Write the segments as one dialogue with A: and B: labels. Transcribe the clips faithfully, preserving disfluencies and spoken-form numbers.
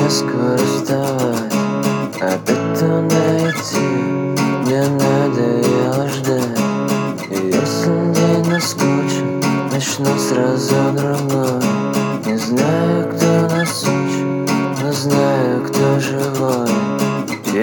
A: не скоро вставать, опять туда идти. Мне надоело ждать, и если день наскучит, начну сразу другой. Не знаю, кто нас учит, но знаю, кто живой. Yeah.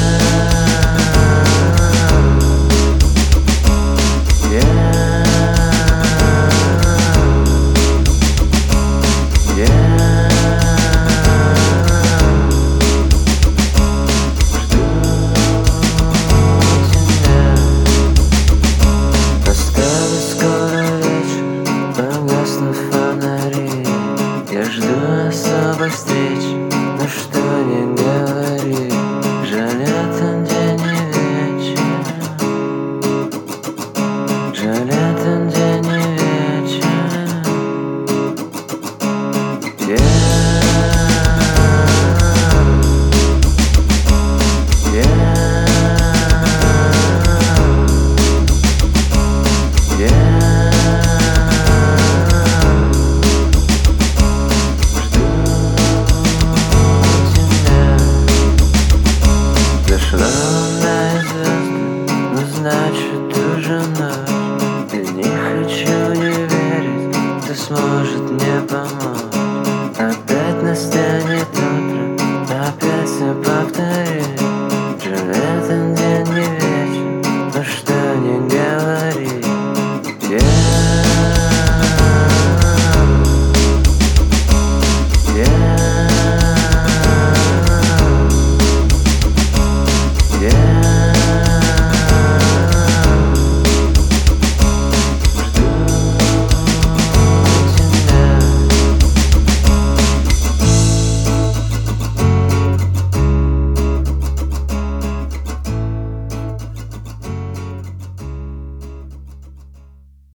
A: Я жду особой встречи, но что не говори, жаль, этот день и вечер, жаль, этот день и вечер. Yeah. Yeah. Yeah. Love.